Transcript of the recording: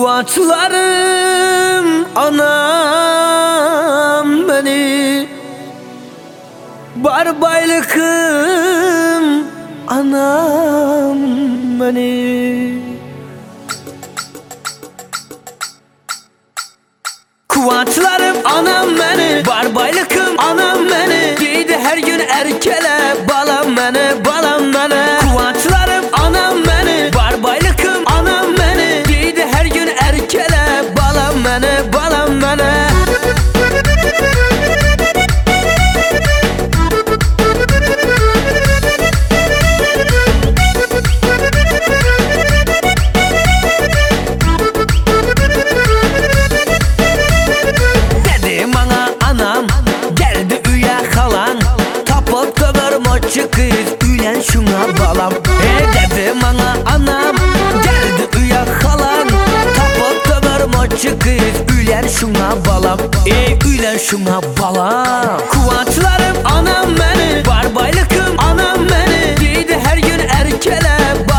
Kuatlarım anam beni, var baylıkım anam beni. Kuatlarım anam beni, var baylıkım anam beni. Deydi her gün erkele balam beni, balam beni. Kuatlarım anam beni, var baylıkım anam beni. Deydi her gün erkele balam beni, balam beni. Kız ülen şuna balam, dedi bana anam. Geldi uya halan, tapıp da vermoçu kız ülen şuna balam, ülen şuna balam. Kuatlarım anam beni, var baylıkım anam beni. Deydi her gün erkele